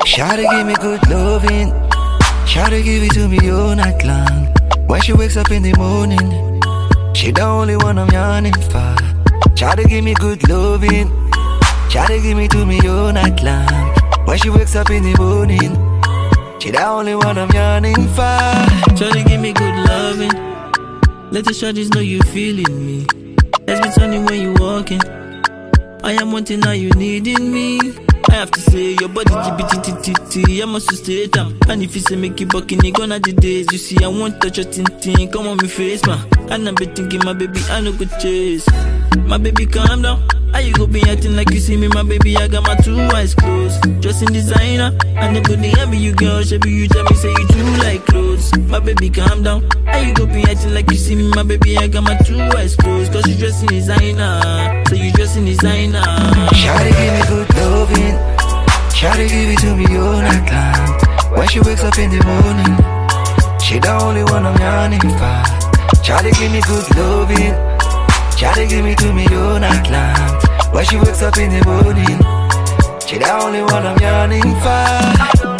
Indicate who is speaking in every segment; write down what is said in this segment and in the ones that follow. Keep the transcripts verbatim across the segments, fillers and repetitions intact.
Speaker 1: Shawty give me good loving. Shawty give it to me all night long. When she wakes up in the morning, she the only one I'm yearning for. Shawty give me good loving. Shawty give me to me all night long. When she wakes up in the morning, she the only one I'm yearning for.
Speaker 2: Shawty give me good loving. Let the shawties know you feeling me. Let's be turning when you walking. I am wanting, now you needing me. I have to say your body G B T T T T. I must stay tam. And if you say make you bucking, you gonna the days. You see I won't touch your tintin. Come on me face man. And I be thinking my baby I no good chase. My baby calm down. How you go be acting like you see me, my baby? I got my two eyes closed. Just in designer. And they put the envy you girl. Shabby you tell me say you do like clothes. My baby calm down. How you go be acting like you see me, my baby? I got my two eyes closed. Cause you dress in designer. So you dress in designer.
Speaker 1: Shawty give me good loving. Shawty give it to me all night long. When she wakes up in the morning, she the only one I'm yearning for. Shawty give me good loving. Shawty give me to me all night long. When she wakes up in the morning, she the only one I'm yearning for.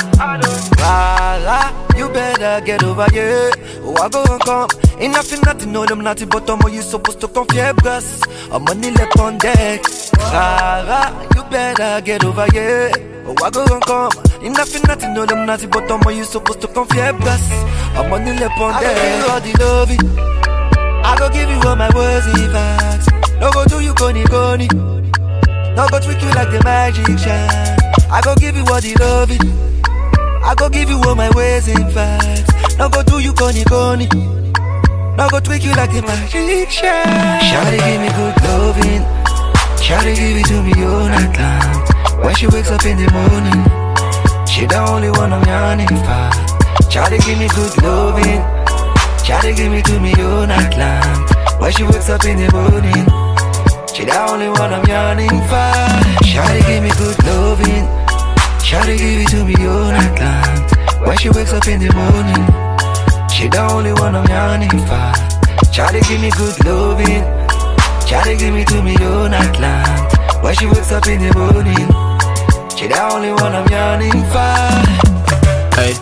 Speaker 1: Rara, you better get over here. Oh, I go and come. Ain't nothing, nothing, no, them nothing, but I'm you supposed to come here, cause I'm money left on deck. Rara, you better get over here. Oh, I go and come. Ain't nothing, nothing, no, them nothing, but I'm you supposed to come here, cause I'm money left on deck. I go give you all the loving. I go give you all my words and facts. No go do you goni goni. No go trick you like the magic shine. I go give you all the loving. I go give you all my ways and facts. No go do you goni goni. No go trick you like the magic shine. Shawty give me good loving. Shawty give it to me all night long. When she wakes up in the morning, she the only one I'm yearning for. Shawty give me good loving. Shawty give me to me all night long. When she wakes up in the morning, she the only one I'm yearning for. Shawty give me good loving. Shawty give it to me all night long. When she wakes up in the morning, she the only one I'm yearning for. Shawty give me good loving. Shawty give me to me all night long. When she wakes up in the morning, she the only one I'm yearning for.
Speaker 2: Hey,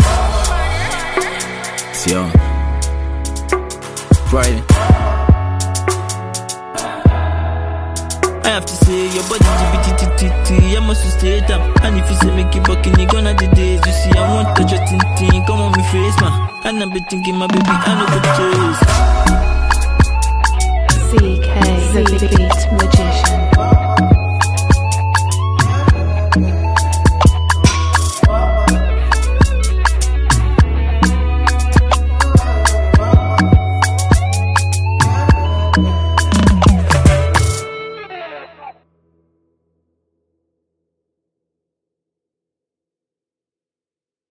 Speaker 2: see ya. Friday. I have to say your body G B T T T T. I must stay tam. And if you say make you bucking, you gonna the days. You see I won't touch your tintin. Come on me face man. And I be thinking my baby I no good chase.